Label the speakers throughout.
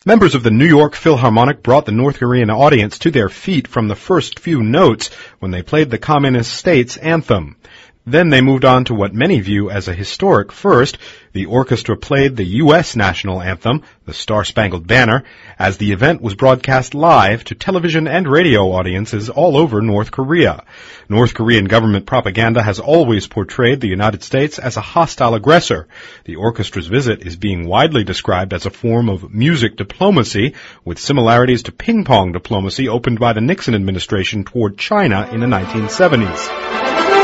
Speaker 1: Members of the New York Philharmonic brought the North Korean audience to their feet from the first few notes when they played the Communist States anthem. Then they moved on to what many view as a historic first. The orchestra played the U.S. national anthem, the Star-Spangled Banner, as the event was broadcast live to television and radio audiences all over North Korea. North Korean government propaganda has always portrayed the United States as a hostile aggressor. The orchestra's visit is being widely described as a form of music diplomacy, with similarities to ping-pong diplomacy opened by the Nixon administration toward China in the 1970s.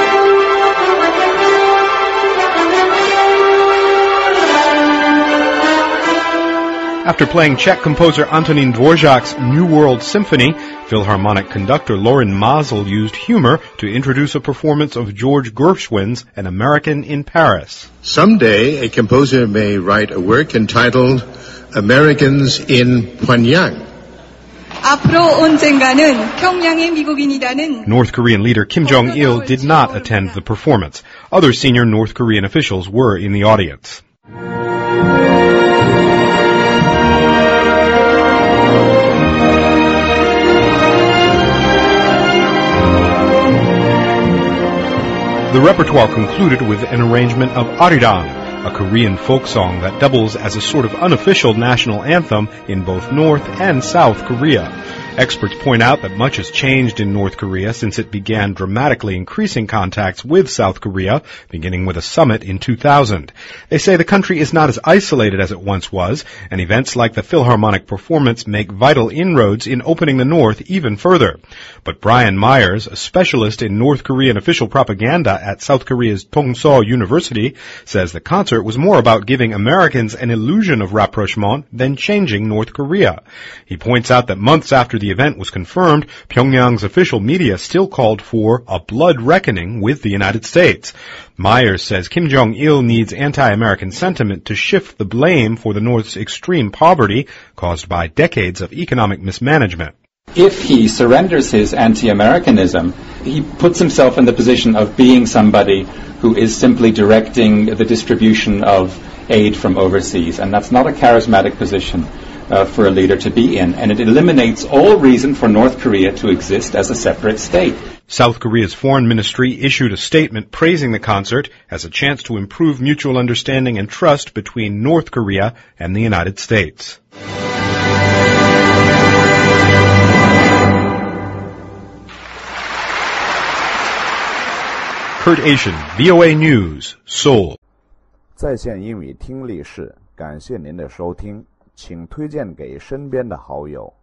Speaker 1: After playing Czech composer Antonín Dvořák's New World Symphony, Philharmonic conductor Lorin Maazel used humor to introduce a performance of George Gershwin's An American in Paris.
Speaker 2: Someday, a composer may write a work entitled Americans in Pyongyang.
Speaker 1: North Korean leader Kim Jong-il did not attend the performance. Other senior North Korean officials were in the audience. The repertoire concluded with an arrangement of Arirang, a Korean folk song that doubles as a sort of unofficial national anthem in both North and South Korea. Experts point out that much has changed in North Korea since it began dramatically increasing contacts with South Korea, beginning with a summit in 2000. They say the country is not as isolated as it once was, and events like the Philharmonic performance make vital inroads in opening the North even further. But Brian Myers, a specialist in North Korean official propaganda at South Korea's Tongso University, says the concert was more about giving Americans an illusion of rapprochement than changing North Korea. He points out that months after the event was confirmed, Pyongyang's official media still called for a blood reckoning with the United States. Myers says Kim Jong-il needs anti-American sentiment to shift the blame for the North's extreme poverty caused by decades of economic mismanagement.
Speaker 3: If he surrenders his anti-Americanism, he puts himself in the position of being somebody who is simply directing the distribution of aid from overseas, and that's not a charismatic position for a leader to be in, and it eliminates all reason for North Korea to exist as a separate state.
Speaker 1: South Korea's foreign ministry issued a statement praising the concert as a chance to improve mutual understanding and trust between North Korea and the United States. Kurt Asian, VOA News, Seoul.
Speaker 4: 在线英语听力室，感谢您的收听，请推荐给身边的好友。